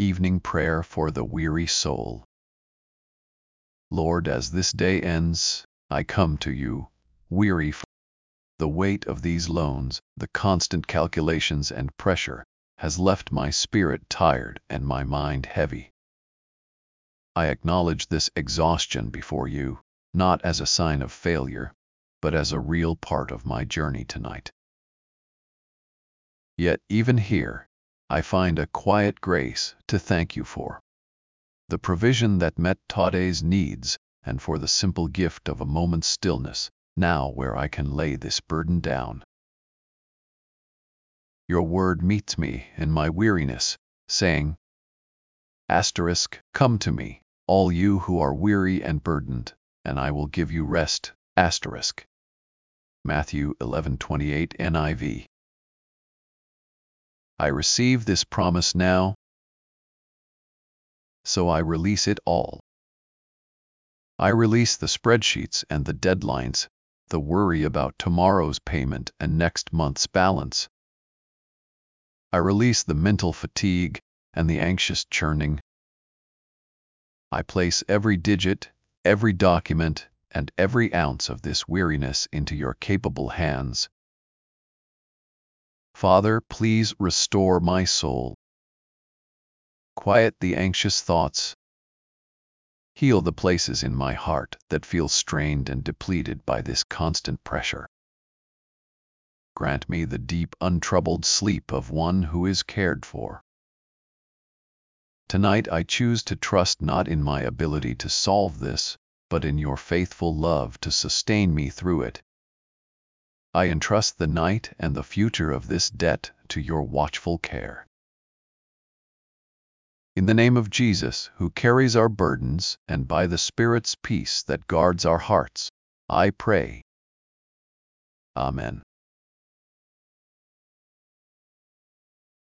Evening Prayer for the Weary Soul. Lord, as this day ends, I come to you, weary from the weight of these loans. The constant calculations and pressure has left my spirit tired and my mind heavy. I acknowledge this exhaustion before you, not as a sign of failure, but as a real part of my journey tonight. Yet even here, I find a quiet grace to thank you for the provision that met today's needs, and for the simple gift of a moment's stillness, now where I can lay this burden down. Your word meets me in my weariness, saying, Come to me, all you who are weary and burdened, and I will give you rest. Matthew 11:28 NIV. I receive this promise now, so I release it all. I release the spreadsheets and the deadlines, the worry about tomorrow's payment and next month's balance. I release the mental fatigue and the anxious churning. I place every digit, every document, and every ounce of this weariness into your capable hands. Father, please restore my soul. Quiet the anxious thoughts. Heal the places in my heart that feel strained and depleted by this constant pressure. Grant me the deep, untroubled sleep of one who is cared for. Tonight I choose to trust not in my ability to solve this, but in your faithful love to sustain me through it. I entrust the night and the future of this debt to your watchful care. In the name of Jesus, who carries our burdens, and by the Spirit's peace that guards our hearts, I pray. Amen.